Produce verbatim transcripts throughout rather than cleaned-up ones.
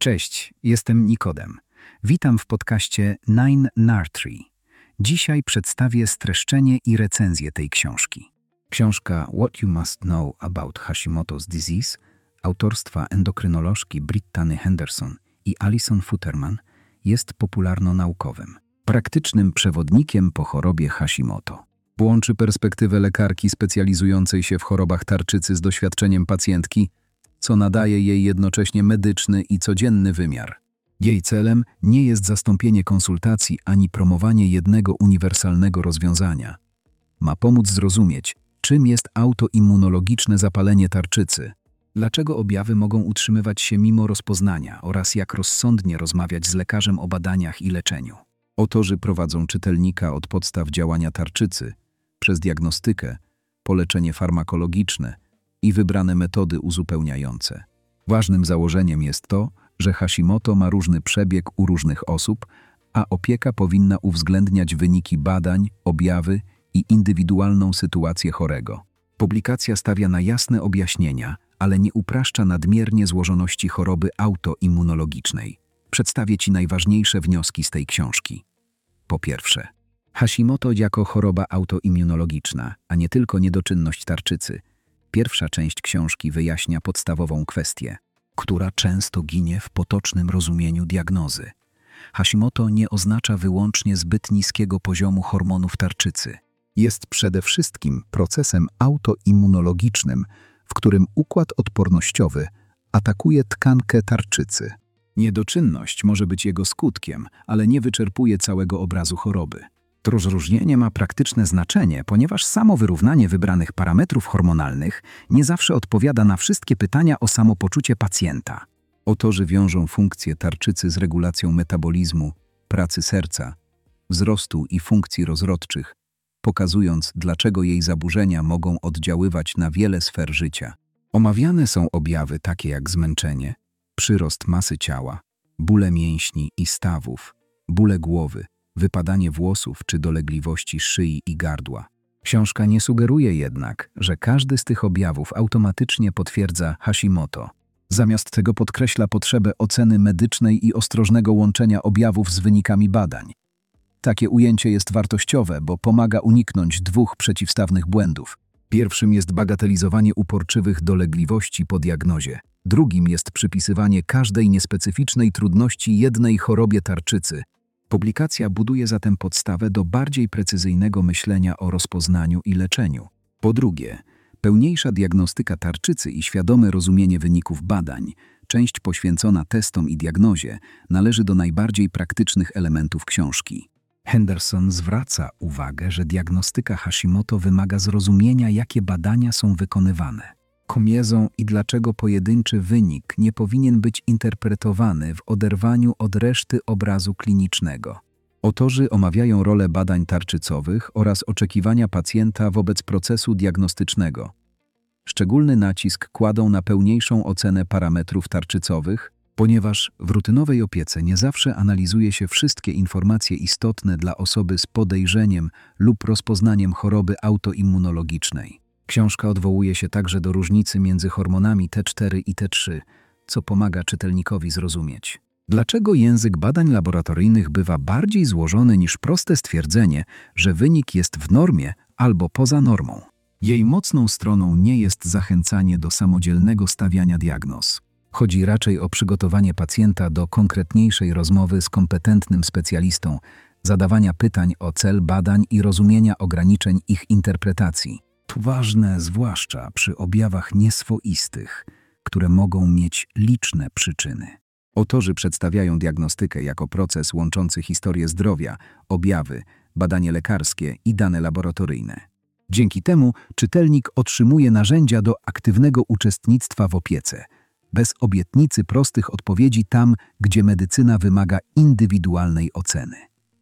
Cześć, jestem Nikodem. Witam w podcaście Nine Nartree. Dzisiaj przedstawię streszczenie i recenzję tej książki. Książka What You Must Know About Hashimoto's Disease autorstwa endokrynolożki Brittany Henderson i Alison Futterman jest popularno-naukowym, praktycznym przewodnikiem po chorobie Hashimoto. Łączy perspektywę lekarki specjalizującej się w chorobach tarczycy z doświadczeniem pacjentki, co nadaje jej jednocześnie medyczny i codzienny wymiar. Jej celem nie jest zastąpienie konsultacji ani promowanie jednego uniwersalnego rozwiązania. Ma pomóc zrozumieć, czym jest autoimmunologiczne zapalenie tarczycy, dlaczego objawy mogą utrzymywać się mimo rozpoznania oraz jak rozsądnie rozmawiać z lekarzem o badaniach i leczeniu. Autorzy prowadzą czytelnika od podstaw działania tarczycy, przez diagnostykę, po leczenie farmakologiczne i wybrane metody uzupełniające. Ważnym założeniem jest to, że Hashimoto ma różny przebieg u różnych osób, a opieka powinna uwzględniać wyniki badań, objawy i indywidualną sytuację chorego. Publikacja stawia na jasne objaśnienia, ale nie upraszcza nadmiernie złożoności choroby autoimmunologicznej. Przedstawię Ci najważniejsze wnioski z tej książki. Po pierwsze, Hashimoto jako choroba autoimmunologiczna, a nie tylko niedoczynność tarczycy. Pierwsza część książki wyjaśnia podstawową kwestię, która często ginie w potocznym rozumieniu diagnozy. Hashimoto nie oznacza wyłącznie zbyt niskiego poziomu hormonów tarczycy. Jest przede wszystkim procesem autoimmunologicznym, w którym układ odpornościowy atakuje tkankę tarczycy. Niedoczynność może być jego skutkiem, ale nie wyczerpuje całego obrazu choroby. To rozróżnienie ma praktyczne znaczenie, ponieważ samo wyrównanie wybranych parametrów hormonalnych nie zawsze odpowiada na wszystkie pytania o samopoczucie pacjenta. Autorzy wiążą funkcję tarczycy z regulacją metabolizmu, pracy serca, wzrostu i funkcji rozrodczych, pokazując, dlaczego jej zaburzenia mogą oddziaływać na wiele sfer życia. Omawiane są objawy takie jak zmęczenie, przyrost masy ciała, bóle mięśni i stawów, bóle głowy, wypadanie włosów czy dolegliwości szyi i gardła. Książka nie sugeruje jednak, że każdy z tych objawów automatycznie potwierdza Hashimoto. Zamiast tego podkreśla potrzebę oceny medycznej i ostrożnego łączenia objawów z wynikami badań. Takie ujęcie jest wartościowe, bo pomaga uniknąć dwóch przeciwstawnych błędów. Pierwszym jest bagatelizowanie uporczywych dolegliwości po diagnozie. Drugim jest przypisywanie każdej niespecyficznej trudności jednej chorobie tarczycy. Publikacja buduje zatem podstawę do bardziej precyzyjnego myślenia o rozpoznaniu i leczeniu. Po drugie, pełniejsza diagnostyka tarczycy i świadome rozumienie wyników badań, część poświęcona testom i diagnozie, należy do najbardziej praktycznych elementów książki. Henderson zwraca uwagę, że diagnostyka Hashimoto wymaga zrozumienia, jakie badania są wykonywane, komiezą i dlaczego pojedynczy wynik nie powinien być interpretowany w oderwaniu od reszty obrazu klinicznego. Autorzy omawiają rolę badań tarczycowych oraz oczekiwania pacjenta wobec procesu diagnostycznego. Szczególny nacisk kładą na pełniejszą ocenę parametrów tarczycowych, ponieważ w rutynowej opiece nie zawsze analizuje się wszystkie informacje istotne dla osoby z podejrzeniem lub rozpoznaniem choroby autoimmunologicznej. Książka odwołuje się także do różnicy między hormonami T cztery i T trzy, co pomaga czytelnikowi zrozumieć, dlaczego język badań laboratoryjnych bywa bardziej złożony niż proste stwierdzenie, że wynik jest w normie albo poza normą. Jej mocną stroną nie jest zachęcanie do samodzielnego stawiania diagnoz. Chodzi raczej o przygotowanie pacjenta do konkretniejszej rozmowy z kompetentnym specjalistą, zadawania pytań o cel badań i rozumienia ograniczeń ich interpretacji. To ważne zwłaszcza przy objawach nieswoistych, które mogą mieć liczne przyczyny. Autorzy przedstawiają diagnostykę jako proces łączący historię zdrowia, objawy, badanie lekarskie i dane laboratoryjne. Dzięki temu czytelnik otrzymuje narzędzia do aktywnego uczestnictwa w opiece, bez obietnicy prostych odpowiedzi tam, gdzie medycyna wymaga indywidualnej oceny.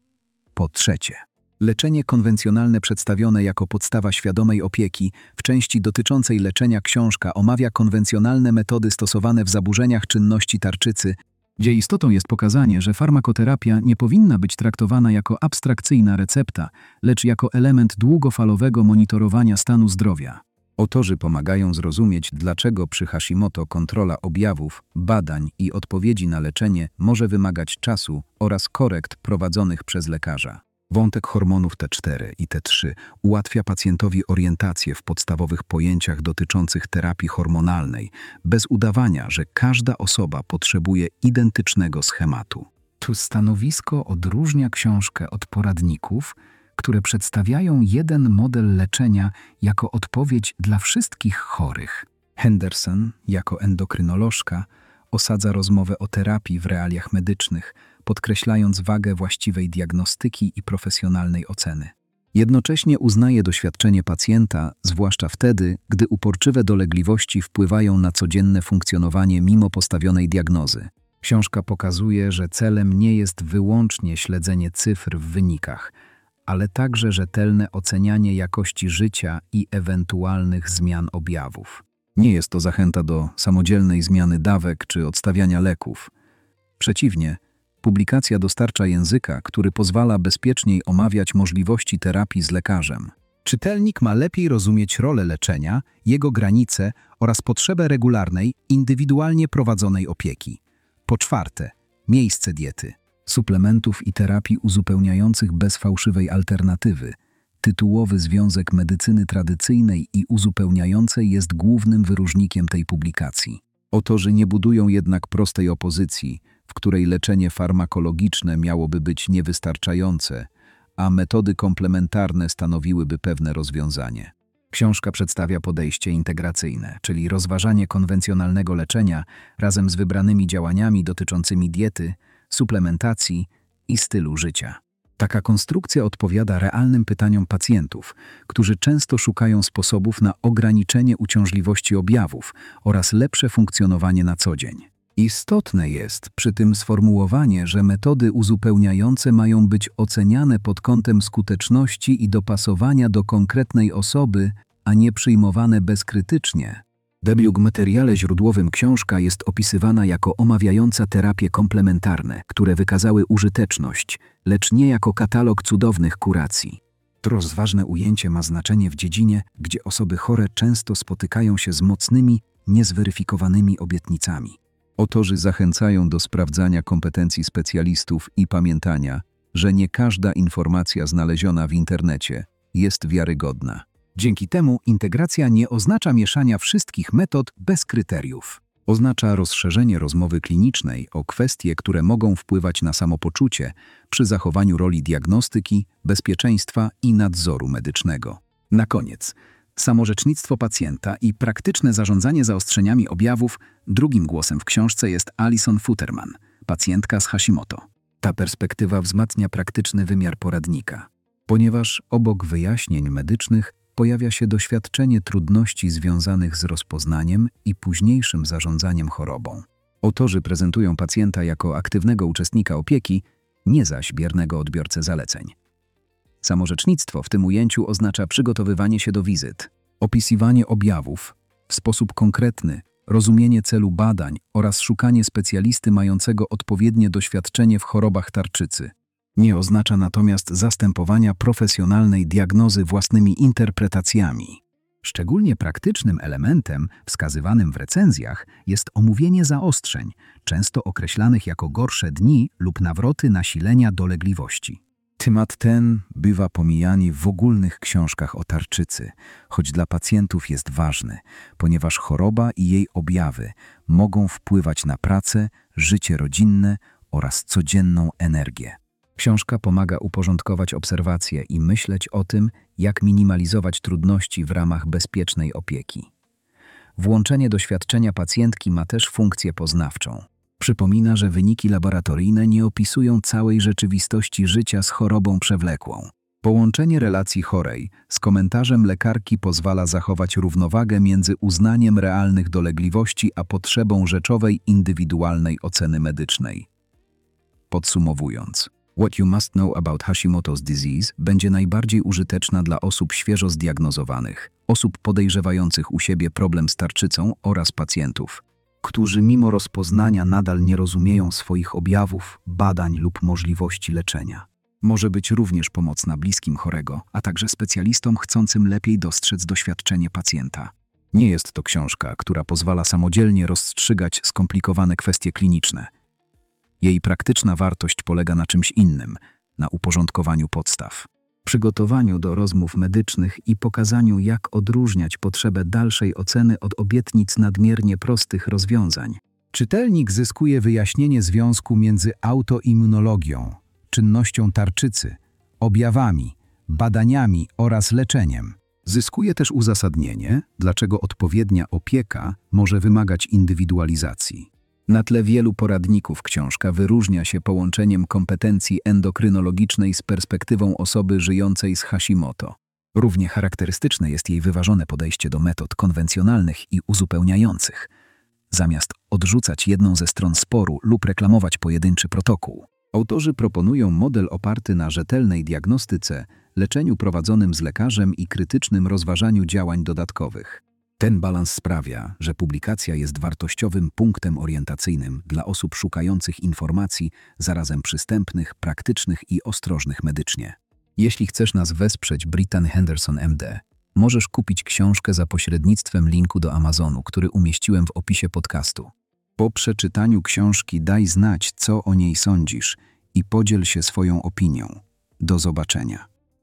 Po trzecie, leczenie konwencjonalne przedstawione jako podstawa świadomej opieki, w części dotyczącej leczenia książka omawia konwencjonalne metody stosowane w zaburzeniach czynności tarczycy, gdzie istotą jest pokazanie, że farmakoterapia nie powinna być traktowana jako abstrakcyjna recepta, lecz jako element długofalowego monitorowania stanu zdrowia. Autorzy pomagają zrozumieć, dlaczego przy Hashimoto kontrola objawów, badań i odpowiedzi na leczenie może wymagać czasu oraz korekt prowadzonych przez lekarza. Wątek hormonów T cztery i T trzy ułatwia pacjentowi orientację w podstawowych pojęciach dotyczących terapii hormonalnej, bez udawania, że każda osoba potrzebuje identycznego schematu. Tu stanowisko odróżnia książkę od poradników, które przedstawiają jeden model leczenia jako odpowiedź dla wszystkich chorych. Henderson, jako endokrynolożka, osadza rozmowę o terapii w realiach medycznych, podkreślając wagę właściwej diagnostyki i profesjonalnej oceny. Jednocześnie uznaje doświadczenie pacjenta, zwłaszcza wtedy, gdy uporczywe dolegliwości wpływają na codzienne funkcjonowanie mimo postawionej diagnozy. Książka pokazuje, że celem nie jest wyłącznie śledzenie cyfr w wynikach, ale także rzetelne ocenianie jakości życia i ewentualnych zmian objawów. Nie jest to zachęta do samodzielnej zmiany dawek czy odstawiania leków. Przeciwnie, publikacja dostarcza języka, który pozwala bezpieczniej omawiać możliwości terapii z lekarzem. Czytelnik ma lepiej rozumieć rolę leczenia, jego granice oraz potrzebę regularnej, indywidualnie prowadzonej opieki. Po czwarte, miejsce diety, suplementów i terapii uzupełniających bez fałszywej alternatywy. Tytułowy związek medycyny tradycyjnej i uzupełniającej jest głównym wyróżnikiem tej publikacji. Autorzy nie budują jednak prostej opozycji, w której leczenie farmakologiczne miałoby być niewystarczające, a metody komplementarne stanowiłyby pewne rozwiązanie. Książka przedstawia podejście integracyjne, czyli rozważanie konwencjonalnego leczenia razem z wybranymi działaniami dotyczącymi diety, suplementacji i stylu życia. Taka konstrukcja odpowiada realnym pytaniom pacjentów, którzy często szukają sposobów na ograniczenie uciążliwości objawów oraz lepsze funkcjonowanie na co dzień. Istotne jest przy tym sformułowanie, że metody uzupełniające mają być oceniane pod kątem skuteczności i dopasowania do konkretnej osoby, a nie przyjmowane bezkrytycznie. W materiale źródłowym książka jest opisywana jako omawiająca terapie komplementarne, które wykazały użyteczność, lecz nie jako katalog cudownych kuracji. To rozważne ujęcie ma znaczenie w dziedzinie, gdzie osoby chore często spotykają się z mocnymi, niezweryfikowanymi obietnicami. Autorzy zachęcają do sprawdzania kompetencji specjalistów i pamiętania, że nie każda informacja znaleziona w internecie jest wiarygodna. Dzięki temu integracja nie oznacza mieszania wszystkich metod bez kryteriów. Oznacza rozszerzenie rozmowy klinicznej o kwestie, które mogą wpływać na samopoczucie przy zachowaniu roli diagnostyki, bezpieczeństwa i nadzoru medycznego. Na koniec, samorzecznictwo pacjenta i praktyczne zarządzanie zaostrzeniami objawów. Drugim głosem w książce jest Alison Futterman, pacjentka z Hashimoto. Ta perspektywa wzmacnia praktyczny wymiar poradnika, ponieważ obok wyjaśnień medycznych pojawia się doświadczenie trudności związanych z rozpoznaniem i późniejszym zarządzaniem chorobą. Autorzy prezentują pacjenta jako aktywnego uczestnika opieki, nie zaś biernego odbiorcę zaleceń. Samorzecznictwo w tym ujęciu oznacza przygotowywanie się do wizyt, opisywanie objawów w sposób konkretny, rozumienie celu badań oraz szukanie specjalisty mającego odpowiednie doświadczenie w chorobach tarczycy. Nie oznacza natomiast zastępowania profesjonalnej diagnozy własnymi interpretacjami. Szczególnie praktycznym elementem wskazywanym w recenzjach jest omówienie zaostrzeń, często określanych jako gorsze dni lub nawroty nasilenia dolegliwości. Temat ten bywa pomijany w ogólnych książkach o tarczycy, choć dla pacjentów jest ważny, ponieważ choroba i jej objawy mogą wpływać na pracę, życie rodzinne oraz codzienną energię. Książka pomaga uporządkować obserwacje i myśleć o tym, jak minimalizować trudności w ramach bezpiecznej opieki. Włączenie doświadczenia pacjentki ma też funkcję poznawczą. Przypomina, że wyniki laboratoryjne nie opisują całej rzeczywistości życia z chorobą przewlekłą. Połączenie relacji chorej z komentarzem lekarki pozwala zachować równowagę między uznaniem realnych dolegliwości a potrzebą rzeczowej, indywidualnej oceny medycznej. Podsumowując, What You Must Know About Hashimoto's Disease będzie najbardziej użyteczna dla osób świeżo zdiagnozowanych, osób podejrzewających u siebie problem z tarczycą oraz pacjentów, którzy mimo rozpoznania nadal nie rozumieją swoich objawów, badań lub możliwości leczenia. Może być również pomocna bliskim chorego, a także specjalistom chcącym lepiej dostrzec doświadczenie pacjenta. Nie jest to książka, która pozwala samodzielnie rozstrzygać skomplikowane kwestie kliniczne. Jej praktyczna wartość polega na czymś innym, na uporządkowaniu podstaw, przygotowaniu do rozmów medycznych i pokazaniu, jak odróżniać potrzebę dalszej oceny od obietnic nadmiernie prostych rozwiązań. Czytelnik zyskuje wyjaśnienie związku między autoimmunologią, czynnością tarczycy, objawami, badaniami oraz leczeniem. Zyskuje też uzasadnienie, dlaczego odpowiednia opieka może wymagać indywidualizacji. Na tle wielu poradników książka wyróżnia się połączeniem kompetencji endokrynologicznej z perspektywą osoby żyjącej z Hashimoto. Równie charakterystyczne jest jej wyważone podejście do metod konwencjonalnych i uzupełniających, zamiast odrzucać jedną ze stron sporu lub reklamować pojedynczy protokół. Autorzy proponują model oparty na rzetelnej diagnostyce, leczeniu prowadzonym z lekarzem i krytycznym rozważaniu działań dodatkowych. Ten balans sprawia, że publikacja jest wartościowym punktem orientacyjnym dla osób szukających informacji, zarazem przystępnych, praktycznych i ostrożnych medycznie. Jeśli chcesz nas wesprzeć, Brittan Henderson M D, możesz kupić książkę za pośrednictwem linku do Amazonu, który umieściłem w opisie podcastu. Po przeczytaniu książki daj znać, co o niej sądzisz i podziel się swoją opinią. Do zobaczenia.